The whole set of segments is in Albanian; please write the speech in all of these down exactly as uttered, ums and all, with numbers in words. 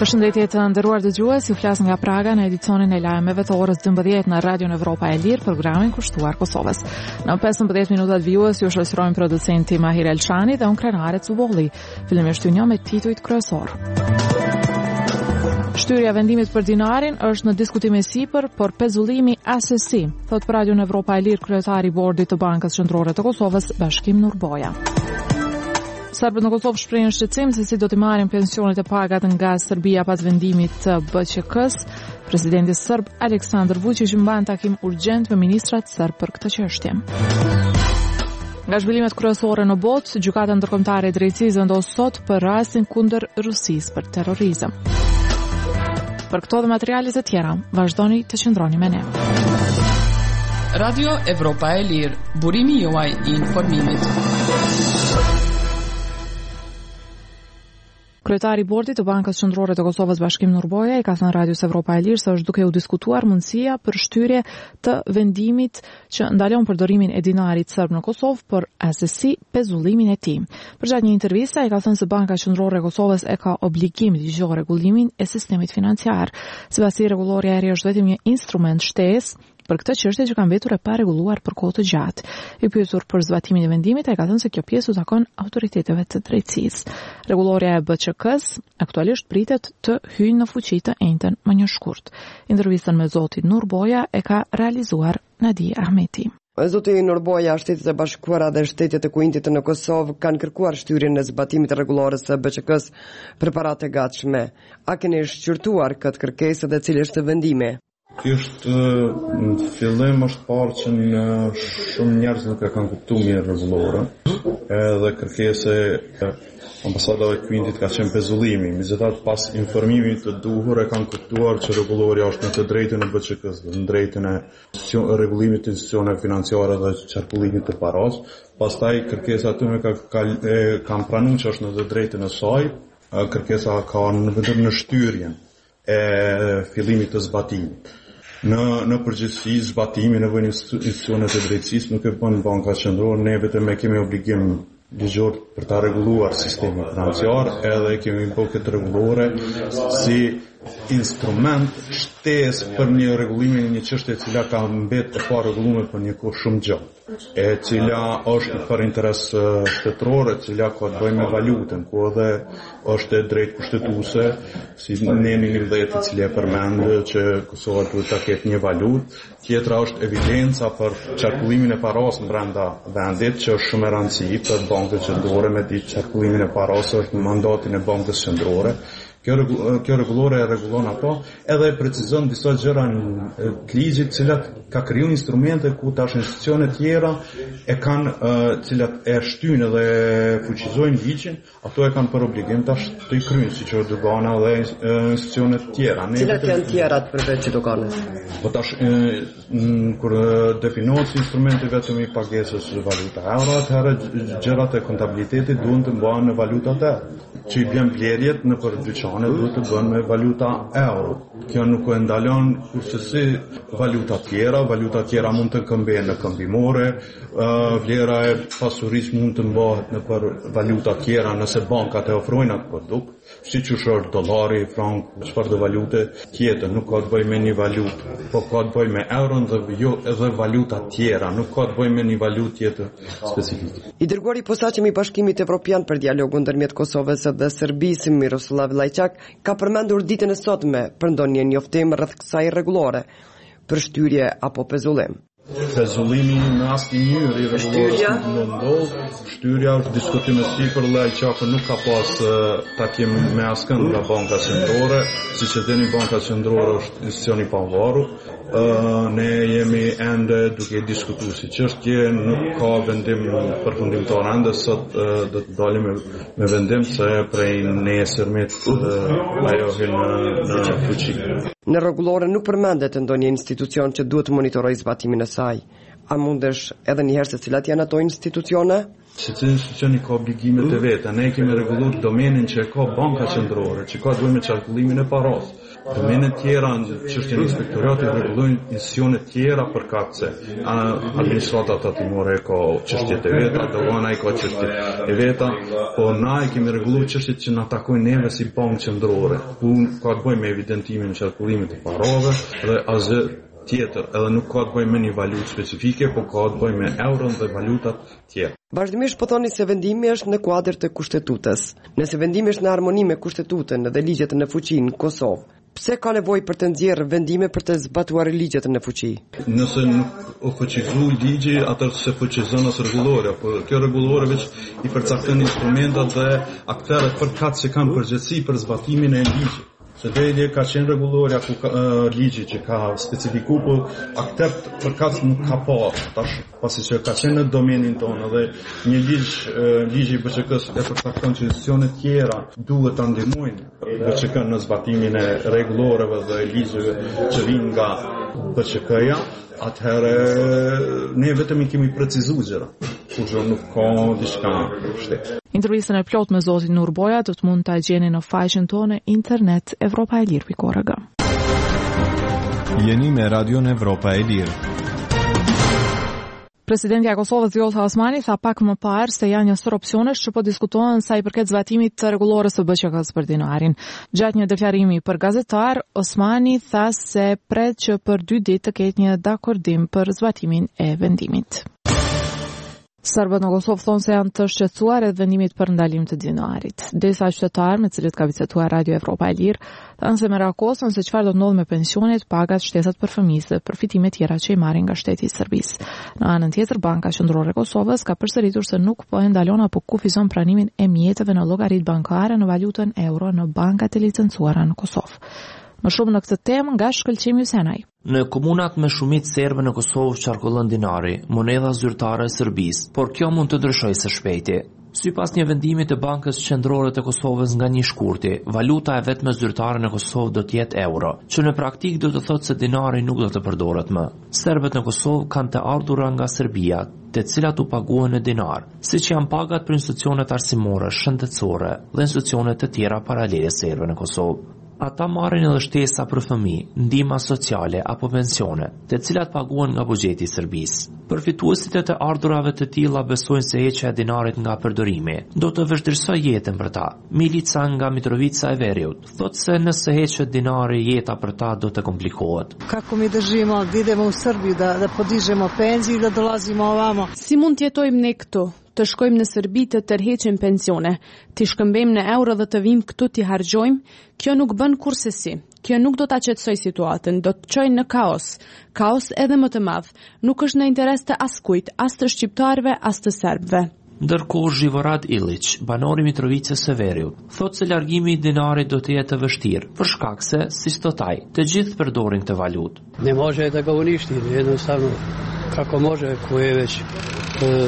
Përshëndetje të nderuar dëgjues, ju flas nga Praga në edicionin e lajmeve të orës dymbëdhjetë në Radion Evropa e Lirë, programin kushtuar Kosovës. Në pesëmbëdhjetë minutat vijues ju shoqërojmë producenti Mahir Elshani dhe unë krenare Cubolli. Fillimisht një me titujt kryesor. Shtyrja vendimit për dinarin është në diskutim e sipër, por pezullimi as së si, thot për Radion Evropa e Lirë kryetari i bordit të Bankës Qendrore të Kosovës, Bashkim Nurboja. Serbët në Kosovë shprehin shqetësim se si do të marrin pensionet e pagat nga Serbia pas vendimit të B Q K-s. Presidenti serb Aleksandar Vučić mban takim urgjent me ministrat serb për këtë çështje. Nga zhvillimet kryesore në botë, gjykata ndërkombëtare e drejtësisë vendos sot për rastin kundër Rusisë për terrorizëm. Për këto dhe materiale të tjera, vazhdoni të qëndroni me ne. Radio Evropa e Lirë, burimi juaj i informimit. Kryetari i bordit të Bankës Qendrore të Kosovës, Bashkim Nurboja, i ka thënë Radios Evropa e Lirë se është duke u diskutuar mundësia për shtyrje të vendimit që ndalon përdorimin e dinarit serb në Kosovë, por as së si pezullimin e tij. Përgjatë një interviste, ai ka thënë se Banka Qendrore e Kosovës e ka obligim të ligjor rregullimin e sistemit financiar. Sipas tij, rregulloria e ri është vetëm një instrument shtesë për këtë çështje që kanë vetur e pa rregulluar për kohë të gjatë. I pyetur për zbatimin e vendimit, ai ka thënë se kjo pjesë u takon autoriteteve të drejtësisë. Rregulloria e B Q K-s aktualisht pritet të hyjë në fuqi të njëjtën më një shkurt. Intervistën me zotin Nurboja e ka realizuar Nadia Ahmeti. Zoti Nurboja, Shtetet e Bashkuara dhe Shtetet e Kuintit në Kosovë kanë kërkuar shtyrjen e zbatimit të rregullores së B Q K-s për paratë e gatshme. A keni shqyrtuar këtë kërkesë dhe cili është vendimi? Kjo është në fillim është parë që në shumë njerëz nuk e kanë kuptuar mirë rregullorën, edhe kërkesa e ambasadave të Kuintit ka qenë pezullimi. Megjithatë, pas informimit të duhur e kanë kuptuar që rregulloria është në të drejtën e B Q K-s, në drejtën e rregullimit të institucioneve financiare dhe qarkullimit të paras. Pastaj kërkesa aty me ka, ka kanë pranuar që është në të drejtën e saj, kërkesa ka në vetëm në shtyrjen e fillimit të zbatimit. Në, në përgjithësi, zbatimi në vënë institucionet e drejtësisë nuk e bën Banka Qendrore, ne vetëm e kemi obligim ligjor për ta rregulluar sistemin financiar, edhe kemi bërë këtë rregullore si instrument shtesë për një rregullim në një çështje e cila ka mbetë e pa rregulluar për një kohë shumë gjatë, e cila është për interes shtetëror, e cila ka të bëjë me valutën, ku edhe është e drejtë kushtetuese, si ne në nivellet të cilë e përmend që Kosova duhet ta ketë një valutë. Tjetra është evidenca për qarkullimin e paras në brenda vendit, që është shumë e rëndësishme për Bankën Qendrore, me ditë qarkullimin e paras është në mandatin e Bankës Qendrore. Kjo, kjo rregullore e rregullon ato, edhe e precizon disa gjëra në të ligjit, të cilat ka kriju instrumente ku tash institucione tjera e kanë, uh, cilat e shtyjnë dhe fuqizojnë ligjin, ato e kanë për obligim tash të i kryjnë, siç është dogana dhe uh, institucione tjera. Ne cilat janë tjerat përveç doganës? Po tash uh, kur definohet si instrumenti vetëm i pagesës valuta euro, atëherë gjërat e kontabilitetit duhen të mbahen në valutat e që i bjen blerjet në për dyqane duhet të bënë me valuta euro. Kjo nuk e ndalon kurse si valuta tjera, valuta tjera mund të këmbehen në këmbimore, uh, vlera e pasurisë mund të mbahet në për valuta tjera nëse bankat e ofrojnë atë produkt, siç është dollari, franku, çfarë do valute tjetër, nuk ka të bëjë me një valutë, po ka të bëjë me euron dhe jo edhe valuta tjera, nuk ka të bëjë me një valutë tjetër specifike. I dërguari i posaçëm i Bashkimit Evropian për dialogun ndërmjet Kosovës dhe Serbisë, Miroslav Lajçak, ka përmendur ditën e sotme për ndonjë njoftim rreth kësaj rregullore për shtyrje apo pezullim. Pezullimi në asnjë mënyrë i rregullorës nuk ndodh. Shtyrja është diskutim i sipër, Lajçaku nuk ka pas uh, takim me askënd nga Banka Qendrore, siç e thënë Banka Qendrore është institucion i pavarur. Uh, ne jemi ende duke diskutuar si çështje, nuk ka vendim përfundimtar ende, sot uh, do të dalim me, me vendim se prej nesërmit uh, ajo hyn në, në fuqi. Në rregullore nuk përmendet ndonjë institucion që duhet të monitorojë zbatimin e saj. A mundesh edhe një herë se cilat janë ato institucione? Secili institucion ka obligimet e veta. Ne kemi rregulluar domenin që e ka Banka Qendrore, që ka të bëjë me qarkullimin e paras. Domene tjera në çështjen e inspektoratit rregullojnë institucione tjera përkatëse. Administrata tatimore ka çështjet e veta, dogana i ka çështjet e veta, po na e kemi rregulluar çështjet që na takojnë neve si bankë qendrore, ku ka të bëjë me evidentimin e qarkullimit të parave dhe asgjë tjetër, edhe nuk ka të bëjë me një valutë specifike, po ka të bëjë me euron dhe valutat tjera. Vazhdimisht po thoni se vendimi është në kuadër të kushtetutës. Nëse vendimi është në harmoni me kushtetutën dhe ligjet në fuqi në Kosovë, pse ka nevojë për të nxjerrë vendime për të zbatuar ligjet në fuqi? Nëse nuk o fuqizu ligji, atëherë se fuqizon as rregullore, por kjo rregullore veç i përcakton instrumentat dhe aktorët përkatëse që kanë përgjegjësi për zbatimin e ligjit. Se dhe ka qenë rregullorja ku ka, uh, ligji që ka specifiku, po aktorët përkatës nuk ka pa, tash pasi që ka qenë në domenin tonë dhe një ligj, uh, ligji B Q K-s e përcakton që institucione tjera duhet ta ndihmojnë B Q K-n në zbatimin e rregulloreve dhe ligjeve që vijnë nga B Q K-ja, atëherë ne vetëm i kemi precizuar gjëra, kurrë nuk ka diçka shtet. Intervistën e plot me zotin Nurboja do të mund ta gjeni në faqen tonë internet evropaelir pikë org. Jeni me Radion Evropa e Lirë. Presidenti i Kosovës Vjosa Osmani tha pak më parë se janë njësër opsionesh që po diskutohen sa i përket zbatimit të rregullores së B Q K-s për dinarin. Gjatë një deklarimi për gazetar, Osmani tha se pret që për dy ditë të ketë një dakordim për zbatimin e vendimit. Serbët në Kosovë thonë se janë të shqetësuar edhe vendimit për ndalim të dinarit. Disa qytetarë me cilët ka biseduar Radio Evropa e Lirë thanë se merakosën se çfarë do të ndodhë me pensionet, pagat, shtesat për fëmijë dhe përfitime tjera që i marrin nga shteti i Serbisë. Në anën tjetër, Banka Qendrore e Kosovës ka përsëritur se nuk po e ndalon apo kufizon pranimin e mjeteve në llogaritë bankare në valutën euro në bankat e licencuara në Kosovë. Më shumë në këtë temë nga Shkëlqimi Ysenaj. Në komunat me shumicë serbe në Kosovë qarkullon dinari, monedha zyrtare e Serbisë, por kjo mund të ndryshojë së shpejti. Sipas një vendimi të Bankës Qendrore të Kosovës nga një shkurti, valuta e vetme zyrtare në Kosovë do të jetë euro, që në praktikë do të thotë se dinari nuk do të përdoret më. Serbët në Kosovë kanë të ardhura nga Serbia, të cilat u paguhen në dinar, siç janë pagat për institucionet arsimore, shëndetësore dhe institucionet të tjera paralele serbe në Kosovë. Ata marrin edhe shtesa për fëmijë, ndihma sociale apo pensione, të cilat paguhen nga buxheti i Serbisë. Përfituesit e të ardhurave të tilla besojnë se heqja e dinarit nga përdorimi do të vështirësojë jetën për ta. Milica nga Mitrovica e Veriut thotë se nëse heqet dinari, jeta për ta do të komplikohet. Kako mi držimo, da idemo u Srbiju, da, da podižemo penzije i da dolazimo ovamo. Si mund të jetojmë ne këtu? Të shkojmë në Serbi të tërheqim pensione, të shkëmbejmë në euro dhe të vim këtu të hargjojmë, kjo nuk bën kurse si. Kjo nuk do ta qetësoj situatën, do të çojë në kaos. Kaos edhe më të madh. Nuk është në interes të askujt, as të shqiptarëve, as të serbëve. Ndërkohë Zhivorad Ilić, banori Mitrovicës së Veriut, thotë se largimi i dinarit do të jetë vështirë, për shkak se, si stotaj, të gjithë përdorin këtë valutë. Ne može da ga uništi, jednostavno kako može, ko je već e,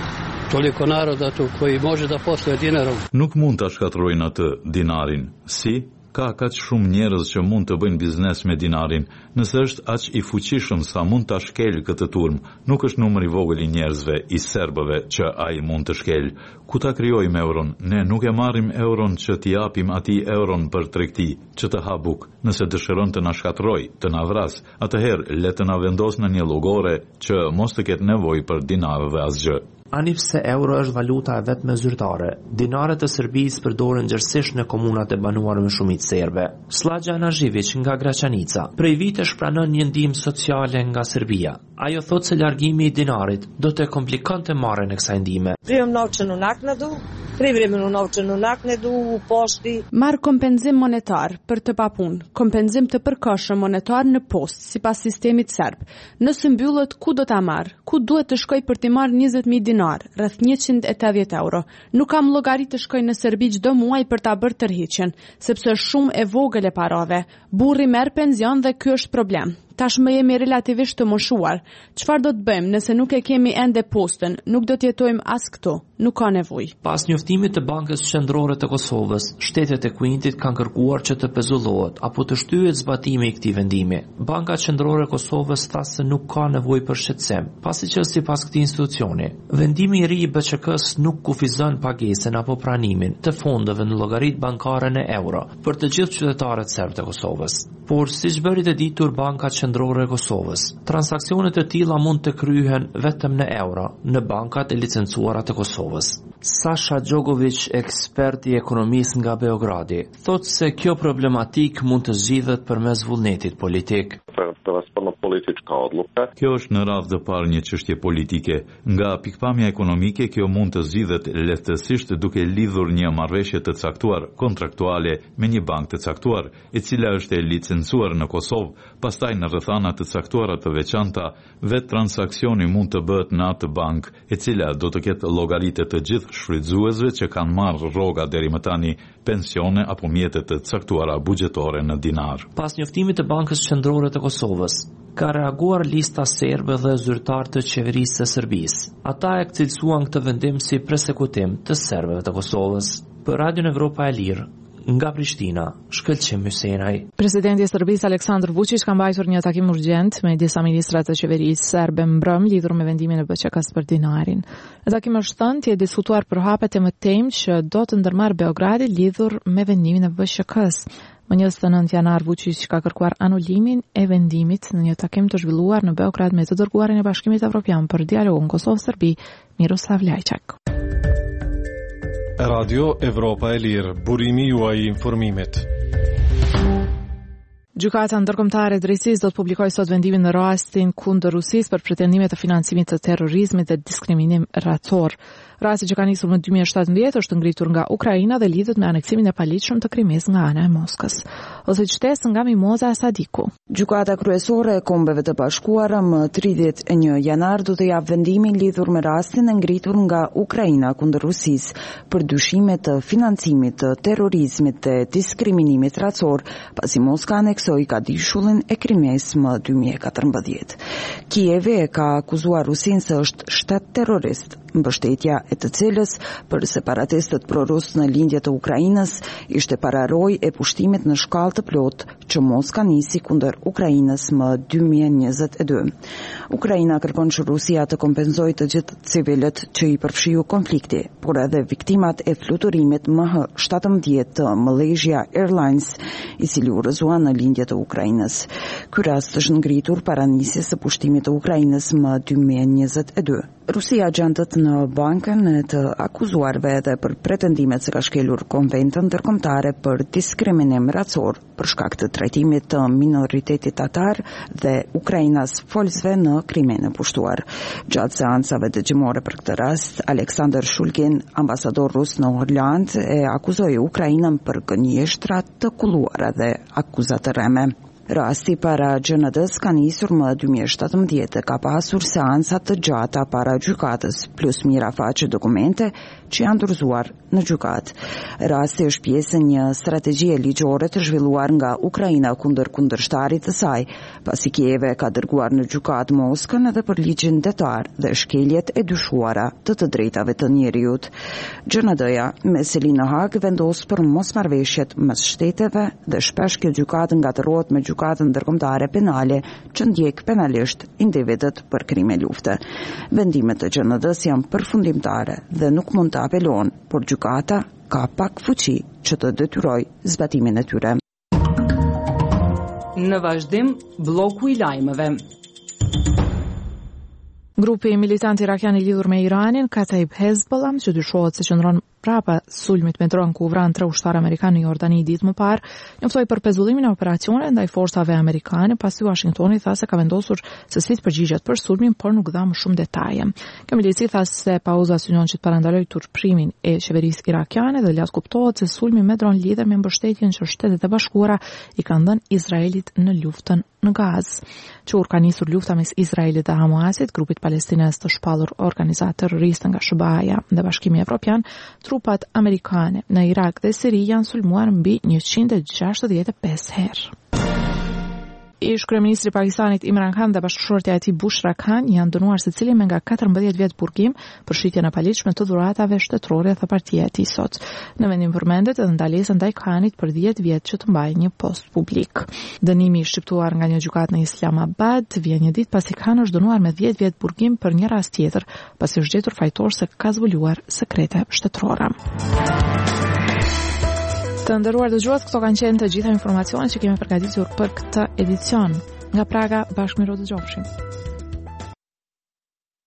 toliko naroda tu koji može da posluje dinarom. Nuk mund ta shkatërrojnë atë dinarin. Si? Ka kaq shumë njerëz që mund të bëjnë biznes me dinarin. Nëse është aq i fuqishëm sa mund ta shkel këtë turm, nuk është numri i vogël i njerëzve, i serbëve që ai mund të shkel. Ku ta krijojmë euron? Ne nuk e marrim euron që t'i japim atij euron për tregti, që të ha buk. Nëse dëshiron të na shkatërrojë, të na vras, atëherë le të na vendos në një llogore që mos të ketë nevojë për dinarëve asgjë. Ani pse euro është valuta e vetme zyrtare, dinaret e Serbisë përdoren gjërësisht në komunat e banuara me shumicë serbe. Slađa Anažević nga Gračanica prej vitesh pranon një ndihmë sociale nga Serbia. Ajo thotë se largimi i dinarit do të komplikonte marrjen e kësaj ndihme. Primam novčanu naknadu, privremenu novčanu naknadu u pošti. Marr kompenzim monetar për të papunë, kompenzim të përkohshëm monetar në postë sipas sistemit serb. Nëse mbyllet, ku do ta marr? Ku duhet të shkoj për të marrë njëzet mijë dinar, rreth njëqind e tetëdhjetë euro. Nuk kam llogari të shkoj në Serbi çdo muaj për ta bërë tërheqjen, sepse është shumë e vogël e parave. Burri merr penzion dhe ky është problem. Tashmë jemi relativisht të moshuar. Çfarë do të bëjmë nëse nuk e kemi ende postën? Nuk do të jetojmë as këtu. nuk ka nevojë. Pas njoftimit të Bankës Qendrore të Kosovës, shtetet e Kuintit kanë kërkuar që të pezullohet apo të shtyhet zbatimi i këtij vendimi. Banka Qendrore e Kosovës tha se nuk ka nevojë për shqetësim, pasi që sipas këtij institucioni, vendimi i ri i B Q K-s nuk kufizon pagesën apo pranimin të fondeve në llogaritë bankare në euro për të gjithë qytetarët serb të Kosovës. Por siç bëri të ditur Banka Qendrore e Kosovës, transaksionet e tilla mund të kryhen vetëm në euro në bankat e licencuara të Kosovës. Sasha Gjogovic, ekspert i ekonomisë nga Beogradi, thotë se kjo problematik mund të zgjidhet përmes vullnetit politik. Kjo është në radhë të parë një çështje politike. Nga pikpamja ekonomike, kjo mund të zgjidhet lehtësisht duke lidhur një marrëveshje të caktuar kontraktuale me një bankë të caktuar, e cila është e licencuar në Kosovë, pastaj në rrethana të caktuara të veçanta, vetë transaksioni mund të bëhet në atë bankë, e cila do të ketë llogaritë të gjithë shfrytëzuesve që kanë marrë rroga deri më tani, pensione apo mjete të caktuara buxhetore në dinar. Pas njoftimit të Bankës Qendrore të Kosovës, ka reaguar lista serbe dhe zyrtar të qeverisë së Serbisë. Ata e cilësuan këtë vendim si persekutim të serbëve të Kosovës. Për Radion Evropa e Lirë, nga Prishtina, Shkëlqim Hysenaj. Presidenti i Serbisë Aleksandar Vučić ka mbajtur një takim urgjent me disa ministra të qeverisë serbe mbrëm lidhur me vendimin e B Q K-s për dinarin. Në takim është thënë të diskutuar për hapet e mëtejmë që do të ndërmarrë Beogradi lidhur me vendimin e B Q K-s. Më njëzet e nëntë janar Vučić ka kërkuar anulimin e vendimit në një takim të zhvilluar në Beograd me të dërguarin e Bashkimit Evropian për dialogun Kosovë-Serbi, Miroslav Lajçak. Radio Evropa e Lirë, burimi juaj i informimit. Gjykata ndërkombëtare e drejtësisë do të publikojë sot vendimin në rastin kundër Rusisë për pretendime të financimit të terrorizmit dhe diskriminim racor. Rasti që ka nisur në dy mijë e shtatëmbëdhjetë është ngritur nga Ukraina dhe lidhet me aneksimin e paligjshëm të Krimis nga ana e Moskës. Ose qytetës nga Mimoza Sadiku. Gjykata kryesore e Kombeve të Bashkuara më tridhjetë e një janar do të japë vendimin lidhur me rastin e ngritur nga Ukraina kundër Rusisë për dyshime të financimit të terrorizmit dhe diskriminimit racor, pasi Moska aneksoi Kadishullin e Krimes më dy mijë e katërmbëdhjetë. Kijevi e ka akuzuar Rusinë se është shtet terrorist, mbështetja e të cilës për separatistët prorus në lindje të Ukrainës ishte pararoj e pushtimit në shkallë të plot që Moska nisi kundër Ukrainës më dy mijë e njëzet e dy. Ukraina kërkon që Rusia të kompenzojë të gjithë civilët që i përfshiu konflikti, por edhe viktimat e fluturimit M H shtatëmbëdhjetë të Malaysia Airlines, i cili u rrëzua në lindje të Ukrainës. Ky rast është ngritur para nisjes së pushtimit të Ukrainës më dy mijë e njëzet e dy. Rusia gjentët në bankën e të akuzuarve edhe për pretendimet se ka shkelur konventën ndërkombëtare për diskriminim racor për shkak të trajtimit të minoritetit tatar dhe Ukrainas folësve në Krimin e pushtuar. Gjatë seancave dëgjimore për këtë rast, Aleksandr Shulgin, ambasador rus në Orland, e akuzoi Ukrainën për gënjeshtra të kulluara dhe akuza të rreme. Rasti para G N D-s ka nisur më dy mijë e shtatëmbëdhjetë, ka pasur seanca të gjata para gjykatës, plus mirafaqe dokumente që janë dorëzuar në gjykatë. Rasti është pjesë e një strategjie ligjore të zhvilluar nga Ukraina kundër kundërshtarit të saj, pasi Kijevi ka dërguar në gjykatë Moskën edhe për ligjin detar dhe shkeljet e dyshuara të të drejtave të njerëzit. G N D-ja me seli në Hag vendos për mosmarrveshjet mes shteteve dhe shpesh kjo gjykatë ngatërohet me gjykatën ndërkombëtare penale që ndjek penalisht individët për krime lufte. Vendimet e G N D-s janë përfundimtare dhe nuk mund të apelon, por gjykata ka pak fuqi që të detyroj zbatimin e tyre. Në vazhdim, bloku i lajmeve. Grupi militant irakian i lidhur me Iranin, Kataib Hezbollah, që dyshohet se qëndron prapa sulmit me dron ku u vran tre ushtarë amerikanë në Jordani ditë më parë, njoftoi për pezullimin e operacioneve ndaj forsave amerikane, pasi Washingtoni tha se ka vendosur se si të përgjigjet për sulmin, por nuk dha më shumë detaje. Kjo milici tha se pauza synon që të parandalojë turprimin e qeverisë irakiane dhe lart kuptohet se sulmi me dron lidhet me mbështetjen që Shtetet e Bashkuara i kanë dhënë Izraelit në luftën në Gazë. Kur ka nisur lufta mes Izraelit dhe Hamasit, grupit palestinez të shpallur organizatë terroriste nga S B A-ja dhe Bashkimi Evropian, trupat amerikane në Irak dhe Siri janë sulmuar mbi njëqind e gjashtëdhjetë e pesë herë. Ish kryeministri i Pakistanit Imran Khan dhe bashkëshortja e tij Bushra Khan janë dënuar secili me nga katërmbëdhjetë vjet burgim për shitjen e paligjshme të dhuratave shtetërore, tha partia e tij sot. Në vendim përmendet edhe ndalesa ndaj Khanit për dhjetë vjet që të mbajë një post publik. Dënimi i shqiptuar nga një gjykatë në Islamabad vjen një ditë pasi Khan është dënuar me dhjetë vjet burgim për një rast tjetër, pasi është gjetur fajtor se ka zbuluar sekrete shtetërore. Të nderuar dëgjues, këto kanë qenë të gjitha informacionet që kemi përgatitur për këtë edicion. Nga Praga, bashkë me Rodë Gjofshin.